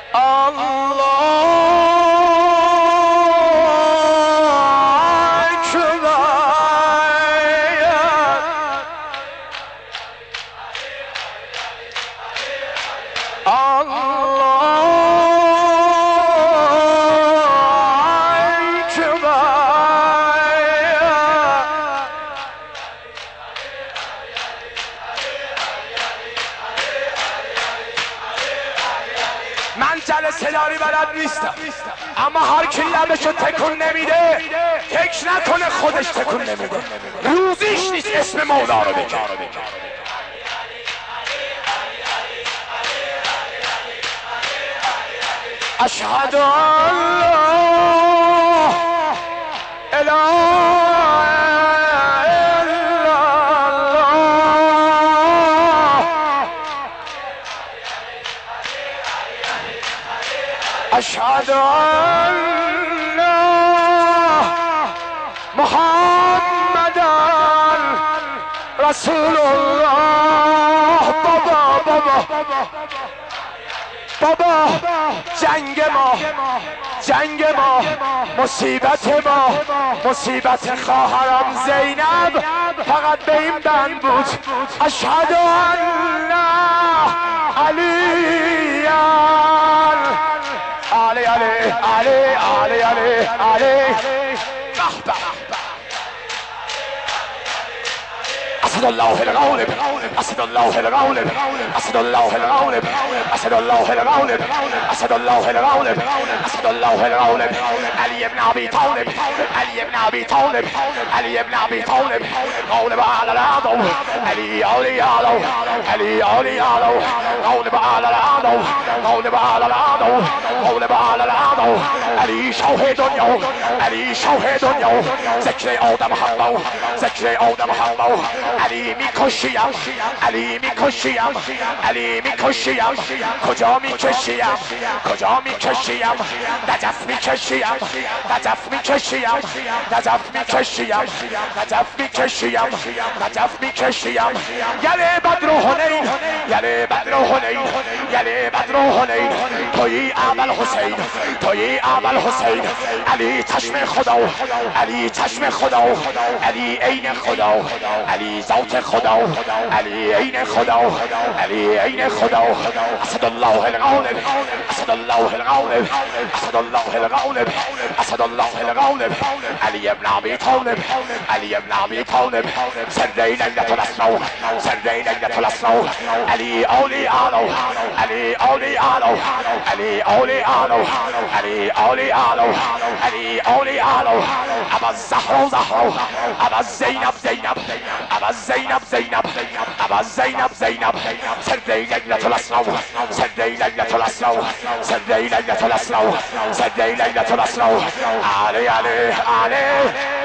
من جلسه داری بلد نیستم، اما هر کی لبشو تکون نمیده فکر نکنه خودش تکون نمیده، روزیش نیست اسم مولا رو بگه. اشهد ان لا اله الا الله، اشهد ان محمدا رسول الله. بابا جنگ ما مصیبت ما، مصیبت خواهرم زینب فقط به این بند بود. اشهد ان علی علی علی علی علی علی أسد الله الغالب، أسد الله الغالب، أسد الله الغالب، أسد الله الغالب، أسد الله الغالب، أسد الله الغالب. علي بن أبي طالب، علي بن أبي طالب، علي بن أبي طالب غالب على العدو، علي علي علو، علي علي علو، غالب على العدو، غالب على العدو، غالب على العدو. علي شاهد يوم، علي شاهد يوم، ذكر آدم حقه، ذكر آدم حقه. علی میکشیم، علی میکشیم، علی میکشیم، کجا میکشیم، کجا میکشیم، نجف میکشیم، نجف میکشیم، نجف میکشیم، نجف میکشیم، نجف میکشیم. یله بدر و حنین، یله بدر و حنین، یله بدر و حنین. توی اول حسین، توی اول حسین. علی چشم خدا، علی چشم خدا، علی عین خدا، علی ذات خدا، علی عین خدا، علی عین خدا. اسد الله الغالب، اسد الله الغالب، اسد الله الغالب، اسد الله الغالب. علی ابن ابی طالب، علی ابن ابی طالب. سر لیلة الاسرى، سر لیلة الاسرى. علی اولی آلو، علی اولی آلو، علی اولی آلو، علی اولی آلو، علی اولی آلو. ابا الزهرا زهرا، ابا زینب زینب، ابا زینب زینب، ابا زینب زینب. سر لیلة الاسرى، سر لیلة الاسرى، سر لیلة الاسرى، سر لیلة الاسرى. علی علی علی